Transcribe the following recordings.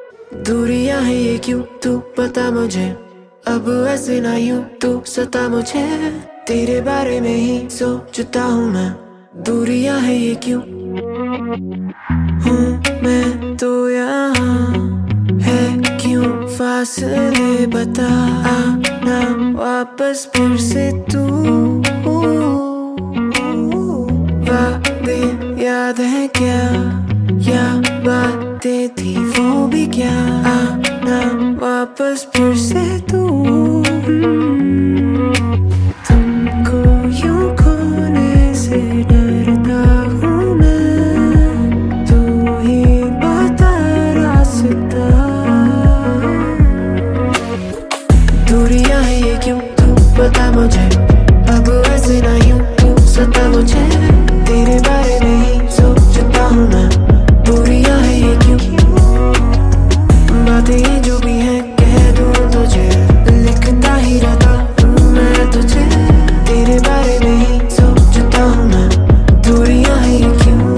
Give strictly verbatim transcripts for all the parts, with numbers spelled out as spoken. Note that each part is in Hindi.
दूरियां है ये क्यों तू बता मुझे, अब ऐसे ना यूं तू सता मुझे। तेरे बारे में ही सोचता हूँ मैं, दूरियां है ये क्यों। हूँ मैं तो यहाँ, है क्यों फासले, बता आना वापस फिर से तू। वादे याद है क्या, या बातें थी वो भी क्या, आना वापस फिर से तू। तुमको यूं खोने से डरता हूँ मैं, तू ही बता रास्ता। दूरियां है ये क्यों तू बता मुझे, अब ऐसे ना यूं तू सता मुझे। तेरे बारे में ही सोचता हूँ मैं, दूरियां है ये क्यों। बातें जो भी हैं कह दूँ तुझे, लिखता ही रहता हूँ मैं तुझे। तेरे बारे में ही सोचता हूँ मैं, दूरियां है ये क्यों।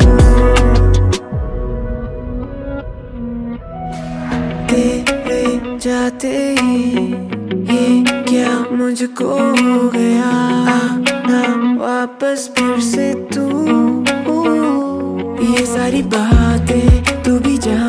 तेरे जाते ही ये क्या मुझको हो गया, आना वापस फिर से तू। ये सारी बातें तू भी जा